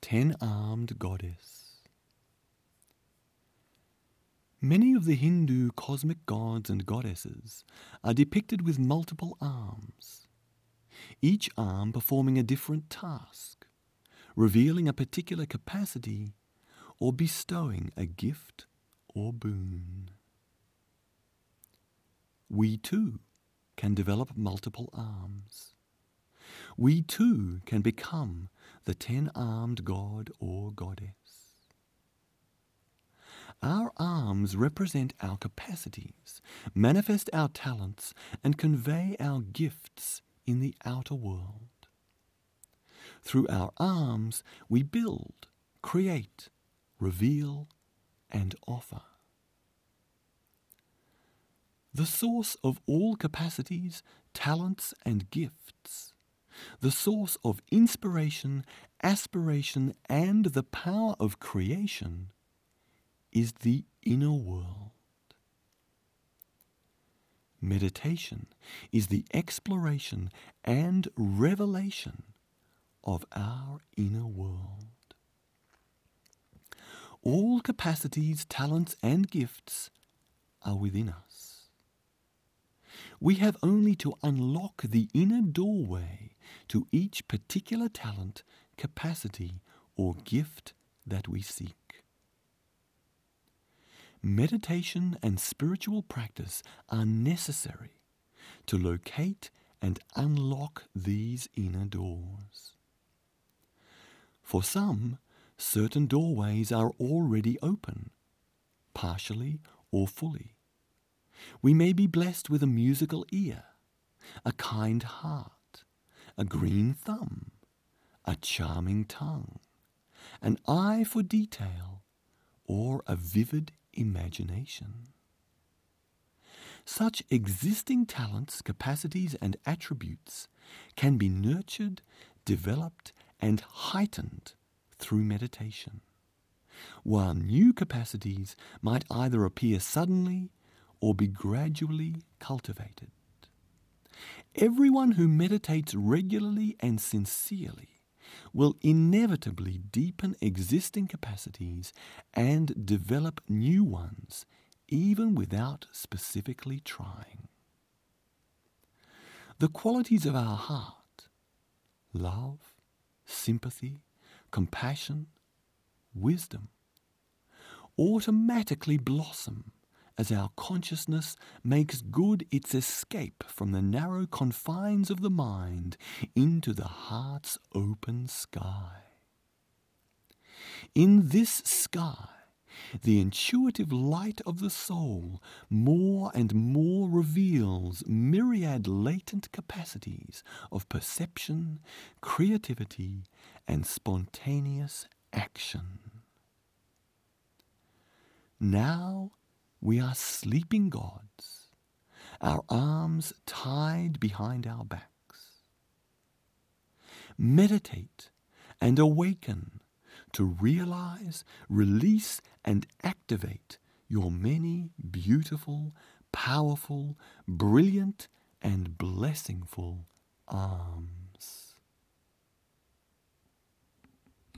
Ten-armed goddess. Many of the Hindu cosmic gods and goddesses are depicted with multiple arms, each arm performing a different task, revealing a particular capacity or bestowing a gift or boon. We too can develop multiple arms. We too can become the ten-armed god or goddess. Our arms represent our capacities, manifest our talents, and convey our gifts in the outer world. Through our arms, we build, create, reveal, and offer. The source of all capacities, talents, and gifts, the source of inspiration, aspiration, and the power of creation is the inner world. Meditation is the exploration and revelation of our inner world. All capacities, talents, and gifts are within us. We have only to unlock the inner doorway to each particular talent, capacity, or gift that we seek. Meditation and spiritual practice are necessary to locate and unlock these inner doors. For some, certain doorways are already open, partially or fully. We may be blessed with a musical ear, a kind heart, a green thumb, a charming tongue, an eye for detail, or a vivid imagination. Such existing talents, capacities, and attributes can be nurtured, developed, and heightened through meditation, while new capacities might either appear suddenly or be gradually cultivated. Everyone who meditates regularly and sincerely will inevitably deepen existing capacities and develop new ones, even without specifically trying. The qualities of our heart, love, sympathy, compassion, wisdom, automatically blossom as our consciousness makes good its escape from the narrow confines of the mind into the heart's open sky. In this sky, the intuitive light of the soul more and more reveals myriad latent capacities of perception, creativity, and spontaneous action. Now we are sleeping gods, our arms tied behind our backs. Meditate and awaken to realize, release, and activate your many beautiful, powerful, brilliant, and blessingful arms.